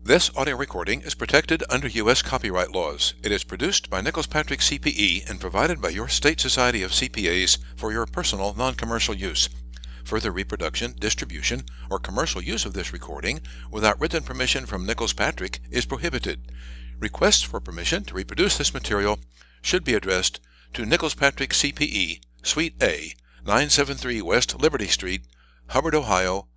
This audio recording is protected under U.S. copyright laws. It is produced by Nicholas Patrick CPE and provided by your state society of CPAs for your personal non-commercial use. Further reproduction, distribution, or commercial use of this recording without written permission from Nicholas Patrick is prohibited. Requests for permission to reproduce this material should be addressed to Nicholas Patrick CPE, Suite A, 973 West Liberty Street, Hubbard, Ohio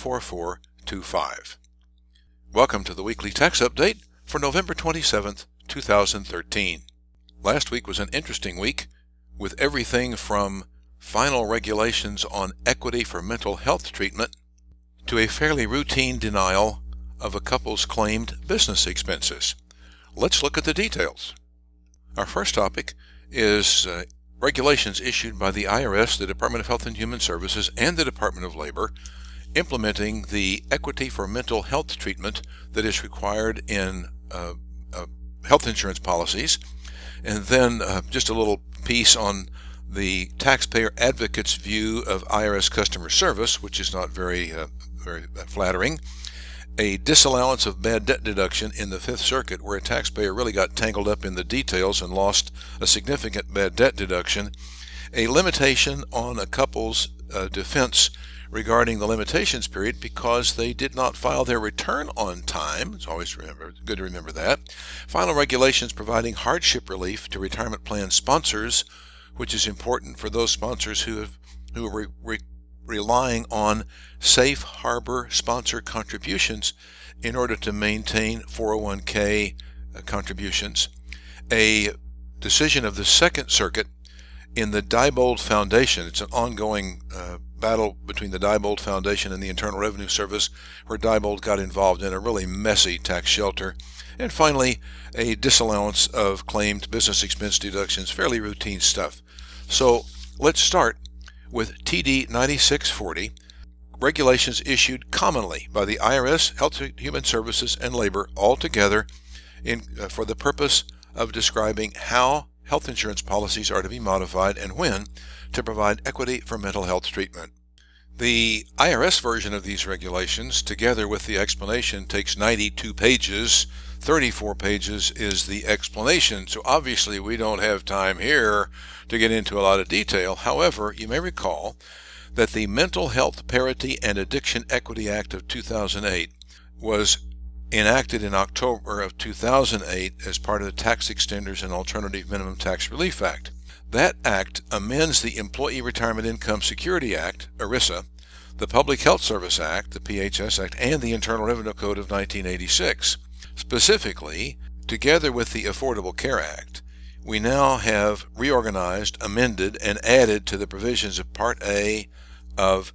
44425. Welcome to the weekly tax update for November 27th, 2013. Last week was an interesting week with everything from final regulations on equity for mental health treatment to a fairly routine denial of a couple's claimed business expenses. Let's look at the details. Our first topic is regulations issued by the IRS, the Department of Health and Human Services, and the Department of Labor implementing the equity for mental health treatment that is required in health insurance policies. And then just a little piece on the taxpayer advocate's view of IRS customer service, which is not very flattering. A disallowance of bad debt deduction in the Fifth Circuit, where a taxpayer really got tangled up in the details and lost a significant bad debt deduction. A limitation on a couple's defense regarding the limitations period because they did not file their return on time. It's always good to remember that. Final regulations providing hardship relief to retirement plan sponsors, which is important for those sponsors who are relying on safe harbor sponsor contributions in order to maintain 401k contributions. A decision of the Second Circuit in the Diebold Foundation. It's an ongoing battle between the Diebold Foundation and the Internal Revenue Service, where Diebold got involved in a really messy tax shelter. And finally, a disallowance of claimed business expense deductions, fairly routine stuff. So let's start with TD 9640, regulations issued commonly by the IRS, Health and Human Services, and Labor all together for the purpose of describing how health insurance policies are to be modified and when to provide equity for mental health treatment. The IRS version of these regulations, together with the explanation, takes 92 pages. 34 pages is the explanation, so obviously we don't have time here to get into a lot of detail. However, you may recall that the Mental Health Parity and Addiction Equity Act of 2008 was enacted in October of 2008 as part of the Tax Extenders and Alternative Minimum Tax Relief Act. That act amends the Employee Retirement Income Security Act, ERISA, the Public Health Service Act, the PHS Act, and the Internal Revenue Code of 1986. Specifically, together with the Affordable Care Act, we now have reorganized, amended, and added to the provisions of Part A of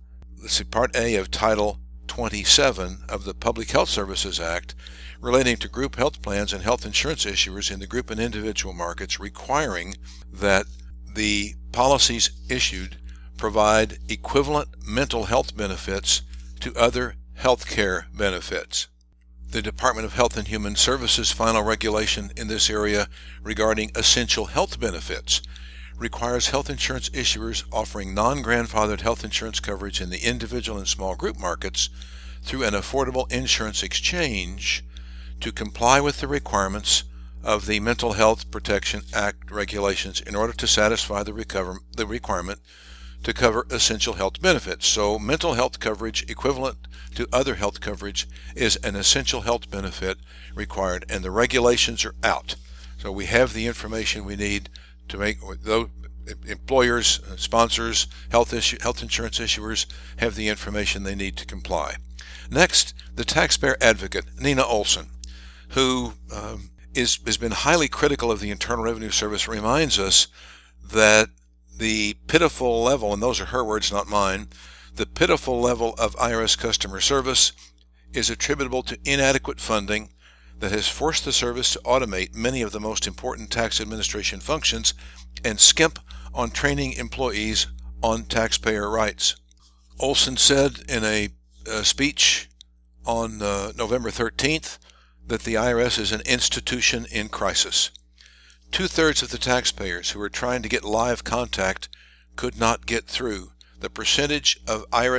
Title 27 of the Public Health Services Act relating to group health plans and health insurance issuers in the group and individual markets, requiring that the policies issued provide equivalent mental health benefits to other health care benefits. The Department of Health and Human Services final regulation in this area regarding essential health benefits requires health insurance issuers offering non-grandfathered health insurance coverage in the individual and small group markets through an affordable insurance exchange to comply with the requirements of the Mental Health Protection Act regulations in order to satisfy the requirement to cover essential health benefits. So mental health coverage equivalent to other health coverage is an essential health benefit required, and the regulations are out. So we have the information we need to make those employers, sponsors, health insurance issuers have the information they need to comply. Next, the taxpayer advocate, Nina Olson, who has been highly critical of the Internal Revenue Service, reminds us that the pitiful level, and those are her words, not mine, the pitiful level of IRS customer service is attributable to inadequate funding that has forced the service to automate many of the most important tax administration functions and skimp on training employees on taxpayer rights. Olson said in a speech on November 13th that the IRS is an institution in crisis. 2/3 of the taxpayers who were trying to get live contact could not get through. The percentage of IRS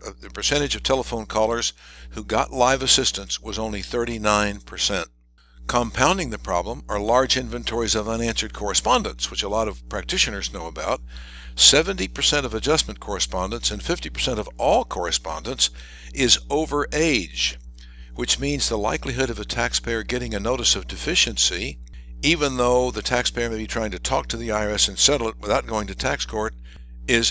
the percentage of telephone callers who got live assistance was only 39%. Compounding the problem are large inventories of unanswered correspondence, which a lot of practitioners know about. 70% of adjustment correspondence and 50% of all correspondence is over age, which means the likelihood of a taxpayer getting a notice of deficiency, even though the taxpayer may be trying to talk to the IRS and settle it without going to tax court, is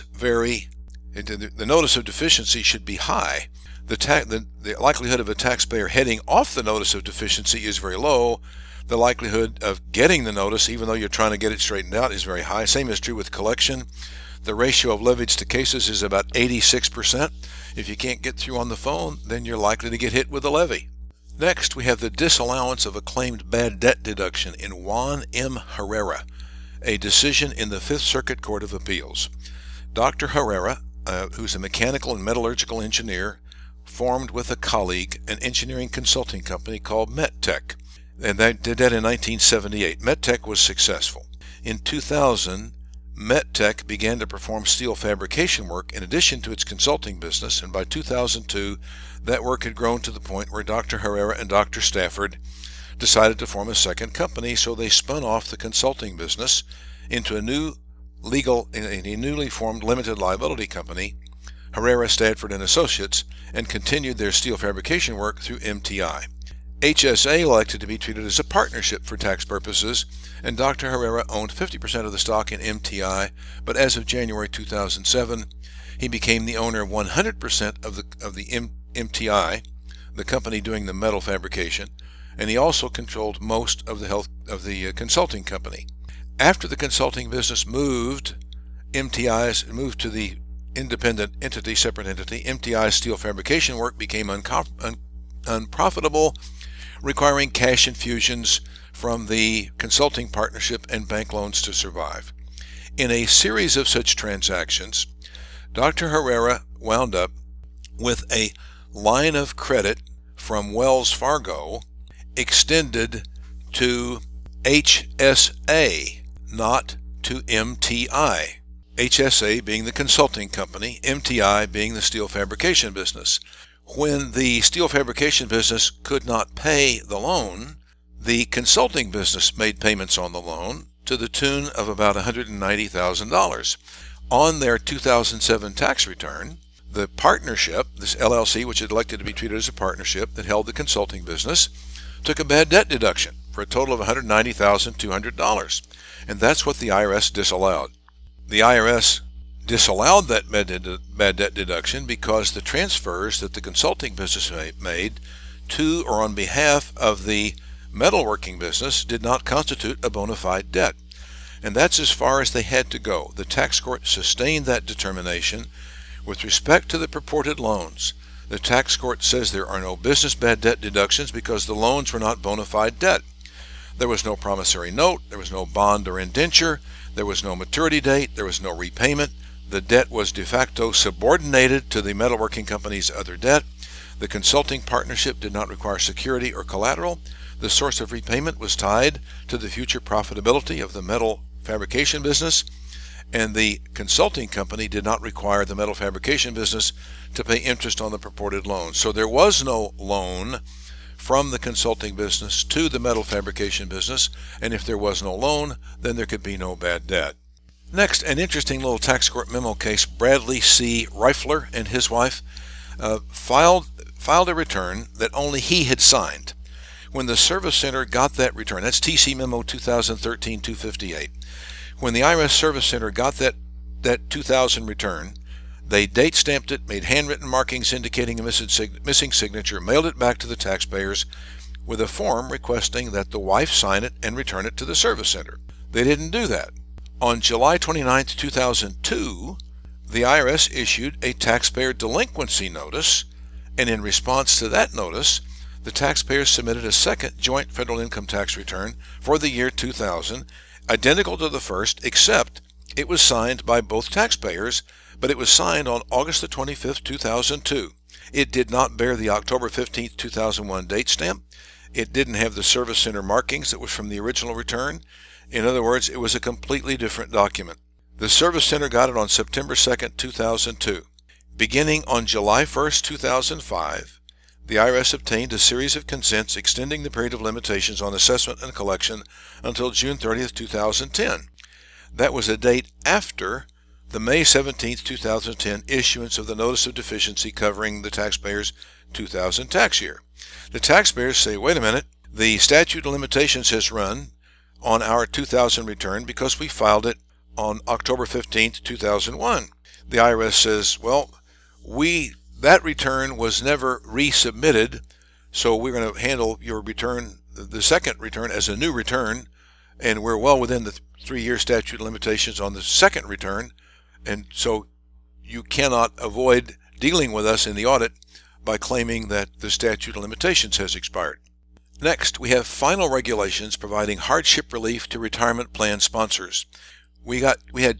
the notice of deficiency should be high. The likelihood of a taxpayer heading off the notice of deficiency is very low. The likelihood of getting the notice, even though you're trying to get it straightened out, is very high. Same is true with collection. The ratio of levies to cases is about 86%. If you can't get through on the phone, then you're likely to get hit with a levy. Next, we have the disallowance of a claimed bad debt deduction in Juan M. Herrera, a decision in the Fifth Circuit Court of Appeals. Dr. Herrera, who's a mechanical and metallurgical engineer, formed with a colleague an engineering consulting company called METTECH, and they did that in 1978. METTECH was successful. In 2000, METTECH began to perform steel fabrication work in addition to its consulting business, and by 2002, that work had grown to the point where Dr. Herrera and Dr. Stafford decided to form a second company, so they spun off the consulting business into a newly formed limited liability company, Herrera, Stafford and Associates, and continued their steel fabrication work through MTI. HSA elected to be treated as a partnership for tax purposes, and Dr. Herrera owned 50% of the stock in MTI, but as of January 2007, he became the owner of 100% of the MTI, the company doing the metal fabrication, and he also controlled most of the consulting company. After the consulting business moved to the independent entity, separate entity, MTI's steel fabrication work became unprofitable, requiring cash infusions from the consulting partnership and bank loans to survive. In a series of such transactions, Dr. Herrera wound up with a line of credit from Wells Fargo extended to HSA, not to MTI. HSA being the consulting company, MTI being the steel fabrication business. When the steel fabrication business could not pay the loan, the consulting business made payments on the loan to the tune of about $190,000. On their 2007 tax return, the partnership, this LLC, which had elected to be treated as a partnership that held the consulting business, took a bad debt deduction for a total of $190,200, and that's what the IRS disallowed. The IRS disallowed that bad debt deduction because the transfers that the consulting business made to or on behalf of the metalworking business did not constitute a bona fide debt. And that's as far as they had to go. The tax court sustained that determination. With respect to the purported loans, the tax court says there are no business bad debt deductions because the loans were not bona fide debt. There was no promissory note, there was no bond or indenture, there was no maturity date, there was no repayment. The debt was de facto subordinated to the metalworking company's other debt. The consulting partnership did not require security or collateral. The source of repayment was tied to the future profitability of the metal fabrication business, and the consulting company did not require the metal fabrication business to pay interest on the purported loan. So there was no loan from the consulting business to the metal fabrication business, and if there was no loan, then there could be no bad debt. Next, an interesting little tax court memo case. Bradley C. Reifler and his wife filed a return that only he had signed. When the Service Center got that return, that's TC Memo 2013-258, when the IRS Service Center got that 2000 return, they date stamped it, made handwritten markings indicating a missing signature, mailed it back to the taxpayers with a form requesting that the wife sign it and return it to the Service Center. They didn't do that. On July 29, 2002, the IRS issued a taxpayer delinquency notice, and in response to that notice, the taxpayers submitted a second joint federal income tax return for the year 2000, identical to the first, except it was signed by both taxpayers, but it was signed on August 25, 2002. It did not bear the October 15, 2001 date stamp. It didn't have the Service Center markings that was from the original return. In other words, it was a completely different document. The Service Center got it on September 2, 2002. Beginning on July 1st, 2005, the IRS obtained a series of consents extending the period of limitations on assessment and collection until June 30th, 2010. That was a date after the May 17th, 2010 issuance of the Notice of Deficiency covering the taxpayer's 2000 tax year. The taxpayers say, wait a minute, the statute of limitations has run on our 2000 return because we filed it on October 15th, 2001. The IRS says, well, that return was never resubmitted, so we're going to handle your return, the second return, as a new return, and we're well within the 3-year statute of limitations on the second return, and so you cannot avoid dealing with us in the audit by claiming that the statute of limitations has expired. Next, we have final regulations providing hardship relief to retirement plan sponsors. In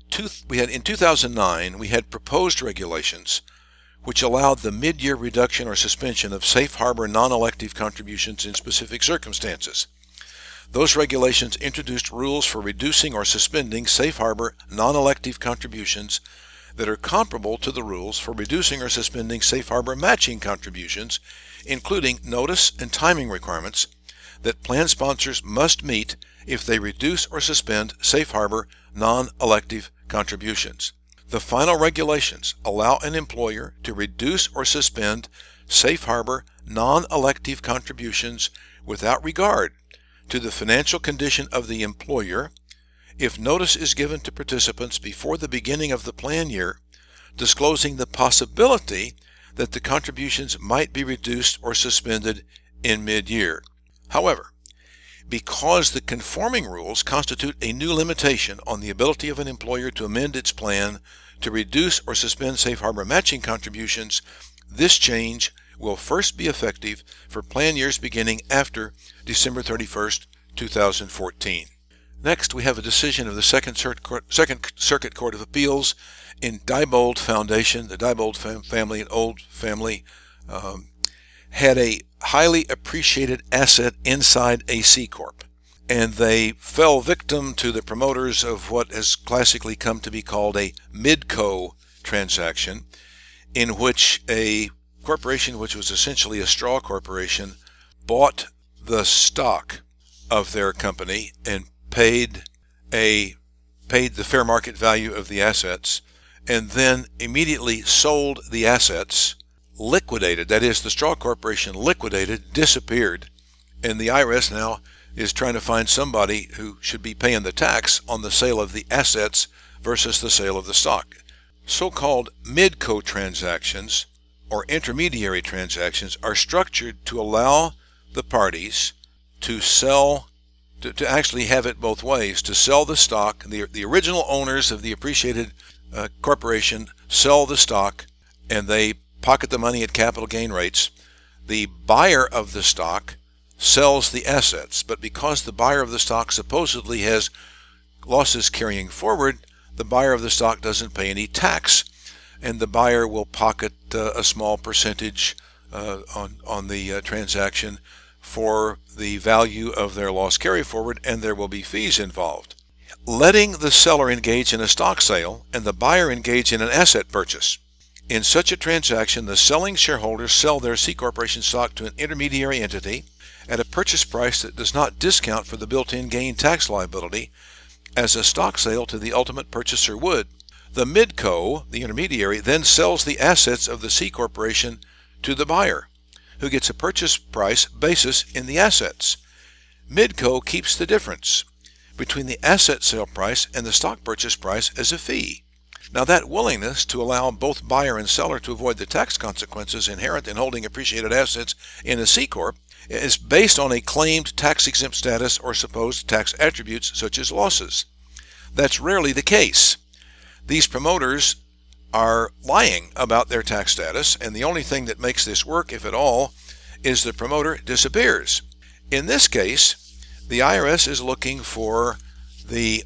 2009, we had proposed regulations which allowed the mid-year reduction or suspension of safe harbor non-elective contributions in specific circumstances. Those regulations introduced rules for reducing or suspending safe harbor non-elective contributions that are comparable to the rules for reducing or suspending safe harbor matching contributions, including notice and timing requirements that plan sponsors must meet if they reduce or suspend safe harbor non-elective contributions. The final regulations allow an employer to reduce or suspend safe harbor non-elective contributions without regard to the financial condition of the employer if notice is given to participants before the beginning of the plan year, disclosing the possibility that the contributions might be reduced or suspended in mid-year. However, because the conforming rules constitute a new limitation on the ability of an employer to amend its plan to reduce or suspend safe harbor matching contributions, this change will first be effective for plan years beginning after December 31st, 2014. Next, we have a decision of the Second Circuit Court of Appeals in Diebold Foundation. The Diebold family, an old family, had a highly appreciated asset inside a C Corp, and they fell victim to the promoters of what has classically come to be called a midco transaction, in which a corporation, which was essentially a straw corporation, bought the stock of their company and paid the fair market value of the assets, and then immediately sold the assets, liquidated, that is, the straw corporation liquidated, disappeared, and the IRS now is trying to find somebody who should be paying the tax on the sale of the assets versus the sale of the stock. So-called midco transactions or intermediary transactions are structured to allow the parties to sell, to actually have it both ways, to sell the stock. The original owners of the appreciated corporation sell the stock and they pocket the money at capital gain rates. The buyer of the stock sells the assets, but because the buyer of the stock supposedly has losses carrying forward, the buyer of the stock doesn't pay any tax, and the buyer will pocket a small percentage on the transaction for the value of their loss carry forward, and there will be fees involved. Letting the seller engage in a stock sale and the buyer engage in an asset purchase. In such a transaction, the selling shareholders sell their C Corporation stock to an intermediary entity at a purchase price that does not discount for the built-in gain tax liability as a stock sale to the ultimate purchaser would. The midco, the intermediary, then sells the assets of the C Corporation to the buyer, who gets a purchase price basis in the assets. Midco keeps the difference between the asset sale price and the stock purchase price as a fee. Now, that willingness to allow both buyer and seller to avoid the tax consequences inherent in holding appreciated assets in a C Corp is based on a claimed tax-exempt status or supposed tax attributes such as losses. That's rarely the case. These promoters are lying about their tax status, and the only thing that makes this work, if at all, is the promoter disappears. In this case, the IRS is looking for the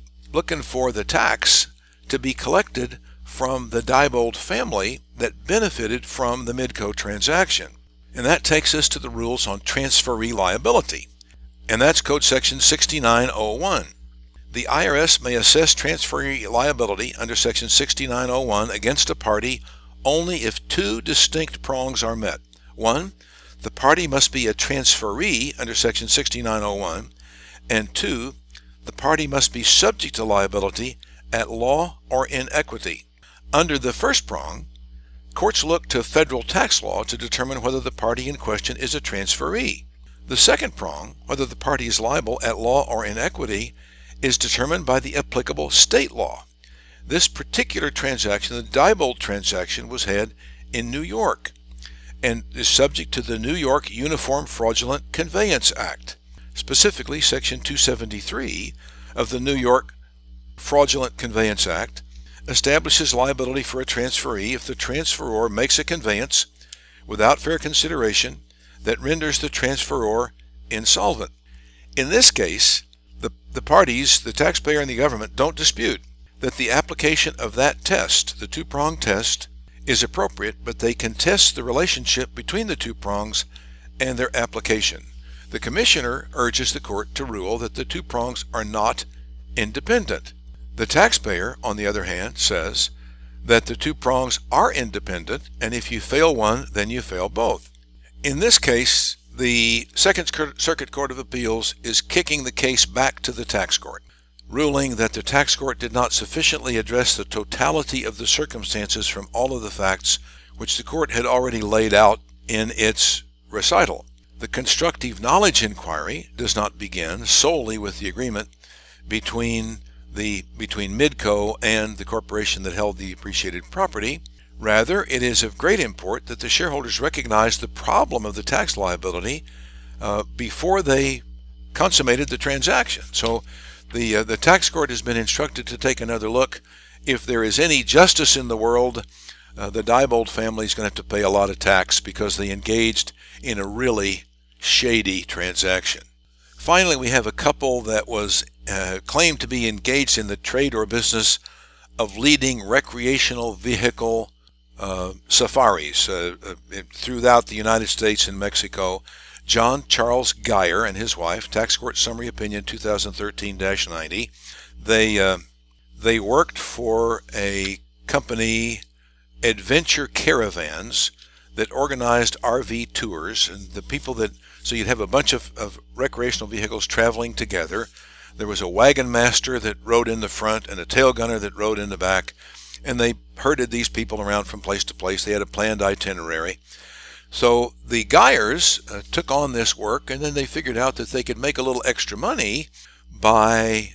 tax to be collected from the Diebold family that benefited from the midco transaction. And that takes us to the rules on transferee liability, and that's Code Section 6901. The IRS may assess transferee liability under Section 6901 against a party only if two distinct prongs are met. One, the party must be a transferee under Section 6901, and two, the party must be subject to liability at law or in equity. Under the first prong, courts look to federal tax law to determine whether the party in question is a transferee. The second prong, whether the party is liable at law or in equity, is determined by the applicable state law. This particular transaction, the Diebold transaction, was had in New York and is subject to the New York Uniform Fraudulent Conveyance Act. Specifically, Section 273 of the New York Fraudulent Conveyance Act establishes liability for a transferee if the transferor makes a conveyance without fair consideration that renders the transferor insolvent. In this case, the parties, the taxpayer and the government, don't dispute that the application of that test, the two-prong test, is appropriate, but they contest the relationship between the two prongs and their application. The commissioner urges the court to rule that the two prongs are not independent. The taxpayer, on the other hand, says that the two prongs are independent, and if you fail one, then you fail both. In this case, the Second Circuit Court of Appeals is kicking the case back to the tax court, ruling that the tax court did not sufficiently address the totality of the circumstances from all of the facts which the court had already laid out in its recital. The constructive knowledge inquiry does not begin solely with the agreement between Midco and the corporation that held the appreciated property. Rather, it is of great import that the shareholders recognize the problem of the tax liability before they consummated the transaction. So the tax court has been instructed to take another look. If there is any justice in the world, the Diebold family is going to have to pay a lot of tax because they engaged in a really shady transaction. Finally, we have a couple that was claimed to be engaged in the trade or business of leading recreational vehicle safaris throughout the United States and Mexico. John Charles Geyer and his wife, Tax Court Summary Opinion 2013-90. They worked for a company, Adventure Caravans, that organized RV tours, and the people that, so you'd have a bunch of recreational vehicles traveling together. There was a wagon master that rode in the front and a tail gunner that rode in the back, and they herded these people around from place to place. They had a planned itinerary. So the Geyers took on this work, and then they figured out that they could make a little extra money by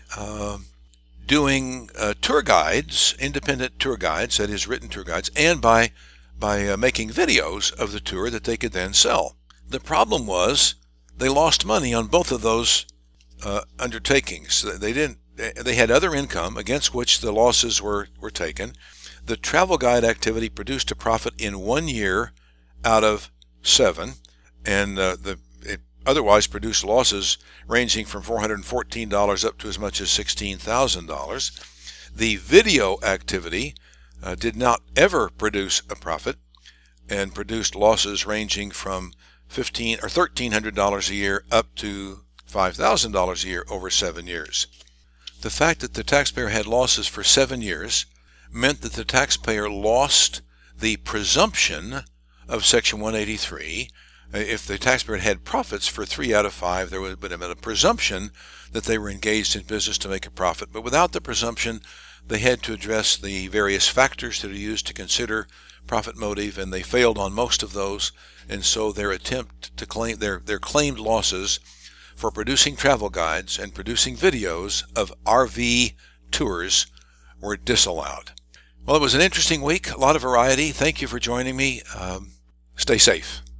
doing tour guides, independent tour guides, that is written tour guides, and by making videos of the tour that they could then sell. The problem was they lost money on both of those undertakings. They had other income against which the losses were taken. The travel guide activity produced a profit in 1 year out of 7, and it otherwise produced losses ranging from $414 up to as much as $16,000. The video activity did not ever produce a profit and produced losses ranging from $1,500 or $1,300 a year up to $5,000 a year over 7 years. The fact that the taxpayer had losses for 7 years meant that the taxpayer lost the presumption of Section 183. If the taxpayer had profits for 3 out of 5, there would have been a presumption that they were engaged in business to make a profit. But without the presumption, they had to address the various factors that are used to consider profit motive, and they failed on most of those. And so their attempt to claim their claimed losses for producing travel guides and producing videos of RV tours were disallowed. Well, it was an interesting week, a lot of variety. Thank you for joining me. Stay safe.